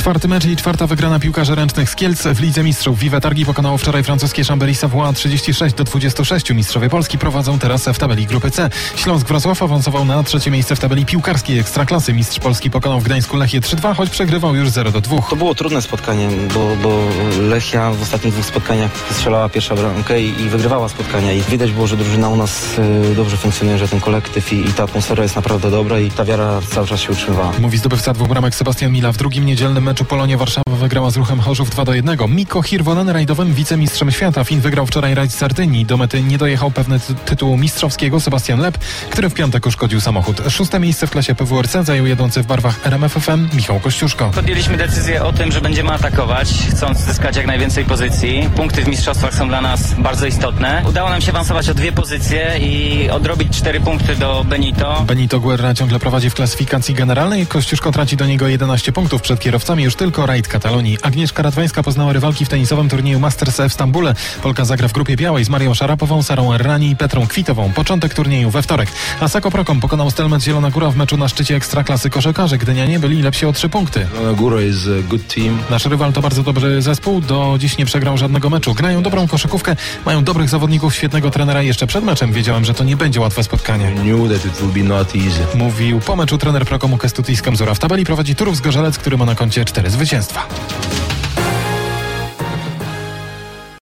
Czwarty mecz i czwarta wygrana piłkarzy ręcznych z Kielc w Lidze Mistrzów. Vive Targi pokonało wczoraj francuskie Chambéry Savoie 36-26. Mistrzowie Polski prowadzą teraz w tabeli grupy C. Śląsk Wrocław awansował na trzecie miejsce w tabeli piłkarskiej Ekstraklasy. Mistrz Polski pokonał w Gdańsku Lechię 3-2, choć przegrywał już 0-2. To było trudne spotkanie, bo Lechia w ostatnich dwóch spotkaniach strzelała pierwsza bramkę i wygrywała spotkania. I widać było, że drużyna u nas dobrze funkcjonuje, że ten kolektyw i ta atmosfera jest naprawdę dobra i ta wiara cały czas się utrzymywała. Mówi zdobywca 2 bramek Sebastian Mila. W drugim niedzielnym meczu Polonia Warszawa wygrała z Ruchem Chorzów 2-1. Mikko Hirvonen, rajdowym wicemistrzem świata. Fin wygrał wczoraj rajd z Sardynii. Do mety nie dojechał pewny tytułu mistrzowskiego Sebastian Lep, który w piątek uszkodził samochód. 6. miejsce w klasie PWRC zajął jedący w barwach RMF-FM Michał Kościuszko. Podjęliśmy decyzję o tym, że będziemy atakować, chcąc zyskać jak najwięcej pozycji. Punkty w mistrzostwach są dla nas bardzo istotne. Udało nam się awansować o 2 pozycje i odrobić 4 punkty do Benito. Benito Guerra ciągle prowadzi w klasyfikacji generalnej. Kościuszko traci do niego 11 punktów. Przed kierowcami już tylko rajd Katalonii. Agnieszka Radwańska poznała rywalki w tenisowym turnieju Masters w Stambule. Polka zagra w grupie białej z Marią Szarapową, Sarą Errani i Petrą Kwitową. Początek turnieju we wtorek. Asako Prokom pokonał Stelmet Zielona Góra w meczu na szczycie Ekstraklasy koszykarzy. Gdynianie byli lepsi o 3 punkty. Zielona Góra is a good team. Nasz rywal to bardzo dobry zespół. Do dziś nie przegrał żadnego meczu. Grają dobrą koszykówkę, mają dobrych zawodników, świetnego trenera. Jeszcze przed meczem wiedziałem, że to nie będzie łatwe spotkanie. Knew that it will be not easy. Mówił po meczu trener Prokomu Kestutis Kamzura. W tabeli prowadzi Turów Zgorzelec, który ma na koncie 4 zwycięstwa.